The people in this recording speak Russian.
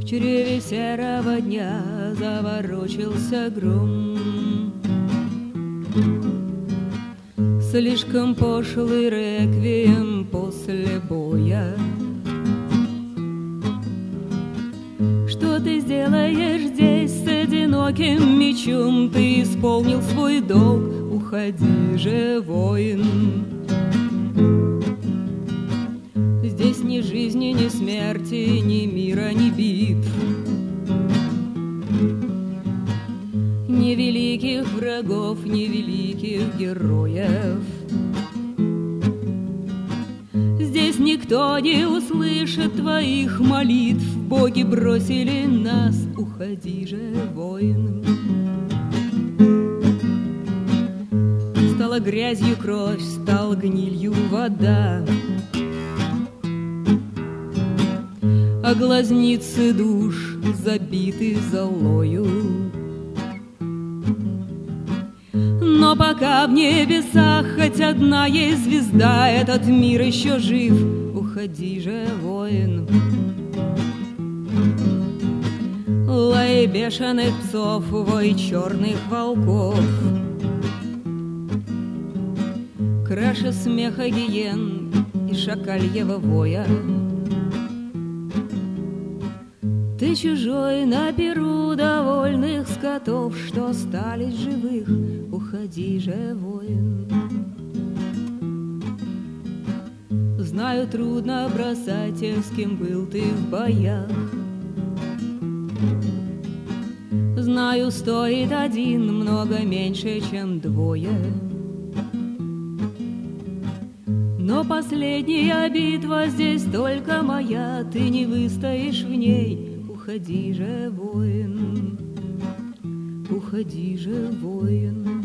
чреве серого дня заворочился гром. Слишком пошлый реквием после боя. Что ты сделаешь здесь с одиноким мечом? Ты исполнил свой долг, уходи же, воин. Здесь ни жизни, ни смерти, ни мира, ни битв, ни великих врагов, ни великих героев. Здесь никто не услышит твоих молитв. Боги бросили нас, уходи же, воин. Стала грязью кровь, стала гнилью вода, а глазницы душ забиты золою. Но пока в небесах хоть одна есть звезда, этот мир еще жив, уходи же, воин. Лай бешеных псов, вой черных волков, краше смеха гиен и шакальего воя. Ты чужой на перу довольных скотов, что остались живых, уходи же, воин. Знаю, трудно бросать тех, с кем был ты в боях. Знаю, стоит один много меньше, чем двое. Но последняя битва здесь только моя, ты не выстоишь в ней. Уходи же, воин, уходи же, воин.